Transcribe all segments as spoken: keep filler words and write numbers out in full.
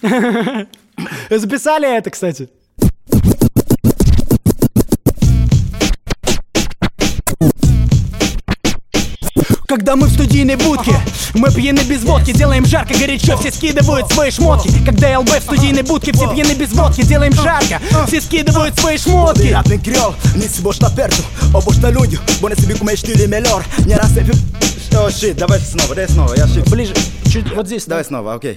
Записали это, кстати. Когда мы в студийной будке, мы пьяны без водки, делаем жарко, горячо, все скидывают свои шмотки. Когда ЛБ в студийной будке, все пьяны без водки, делаем жарко, все скидывают свои шмотки. Rap em crioulo, nisso vou estar perto. Ou vou estar longe, vou receber com meu estilo melhor. Minha raça é... Oh shit, давай снова, дай снова, я shit. Ближе, чуть вот здесь. Давай снова, окей.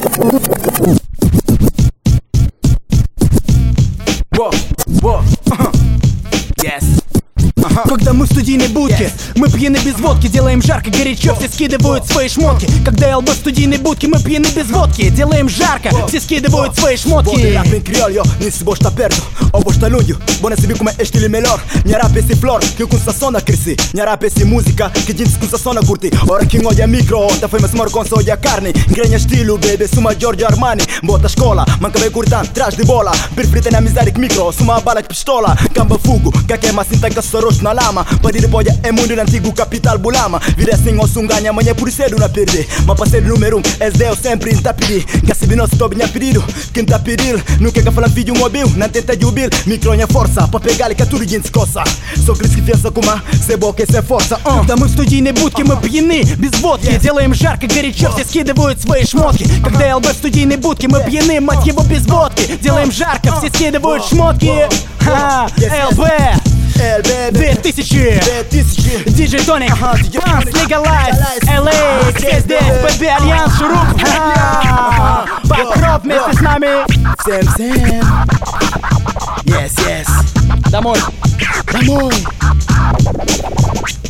Во, во, yes. Когда мы в студийной будке, мы пьяны без водки, делаем жарко, горячо, все скидывают свои шмотки. Когда ЛБ в студийной будке, мы пьяны без водки, делаем жарко, все скидывают свои шмотки. Rap em crioulo, yo, nisso vou estar perto. Ou vou estar longe, vou receber com meu estilo melhor. Minha rap esse flor, que com sona cresci. Minha rap esse música, que gente com sona curti. Ora quem olha micro, ontem foi mais morcon, só olha carne. Engrenha estilo, baby, suma Giorgio Armani. Bota escola, manca bem curtando, traz de bola. Perfeita na amizade que micro, suma bala de pistola. Camba fugo, que queima cinta que sorocho na lama. Padir poia é mundo antigo, capital Bulama. Vira assim ou sunganha, amanhã por cedo na perder. Mas parceiro número um, és Deus sempre em tá pedir. Que se nosso tô bem pedido, quem tá pedir. Nunca que fala vídeo móvel, não tenta de ubir. Micronha força, pra pegar ele que tudo gente escoça. Só Крис que pensa como se boca se força. Когда мы в студийной будке, мы пьяны без водки, делаем жарко, горячо, все скидывают свои шмотки. Когда ЛБ в студийной будке, мы пьяны, мать его, без водки, делаем жарко, все скидывают шмотки. Ха, ЛБ две тысячи, диджей Тоник, Dance Legalize, эл эй, все здесь, ББ Альянс, Шуруп, Покров вместе с нами. Всем, всем. Yes, yes. Домой. Домой.